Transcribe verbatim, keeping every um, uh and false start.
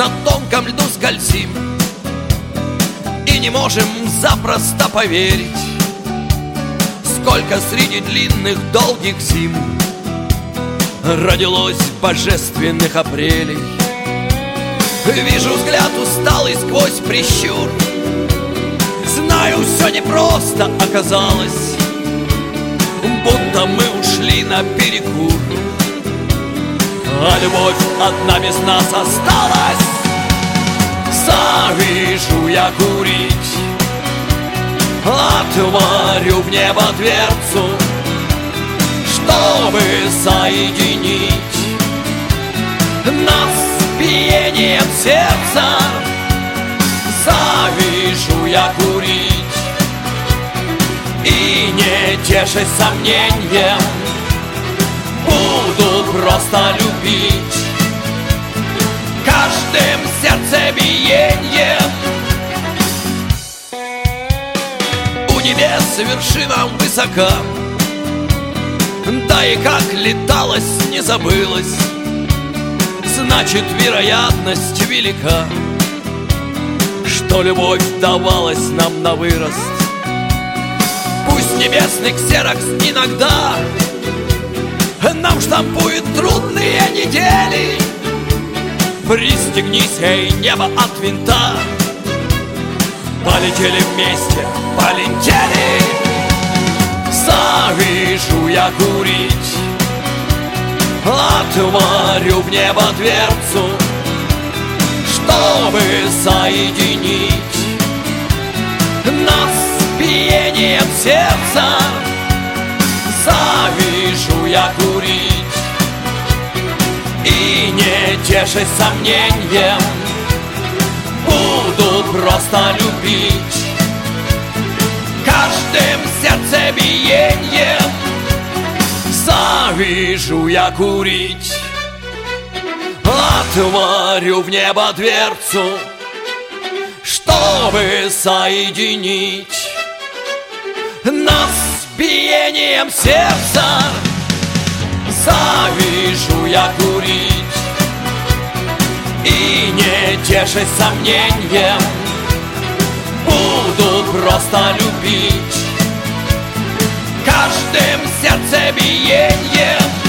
на тонком льду скользим и не можем запросто поверить, сколько среди длинных долгих зим родилось божественных апрелей. Вижу взгляд усталый сквозь прищур, знаю, все непросто оказалось, будто мы ушли на перекур, а любовь одна без нас осталась. Завижу я курить, отворю в небо дверцу, чтобы соединить нас с биением сердца. Завижу я курить и, не тешась сомнением, буду просто любить каждым сердцебиением. У небес вершина высока, да и как леталось, не забылось, значит, вероятность велика, что любовь давалась нам на вырост. Пусть небесный ксерокс иногда нам штампует трудные недели, пристегнись, эй, небо от винта, полетели вместе, полетели. Завижу я курить, отворю в небо дверцу, чтобы соединить нас с биением сердца. Завижу я курить и, не тешась сомнением, буду просто любить каждым сердцебиением. Завижу я курить, отворю в небо дверцу, чтобы соединить нас с биением сердца. Завижу я курить и, не тешась сомнением, буду просто любить каждым сердцебиением.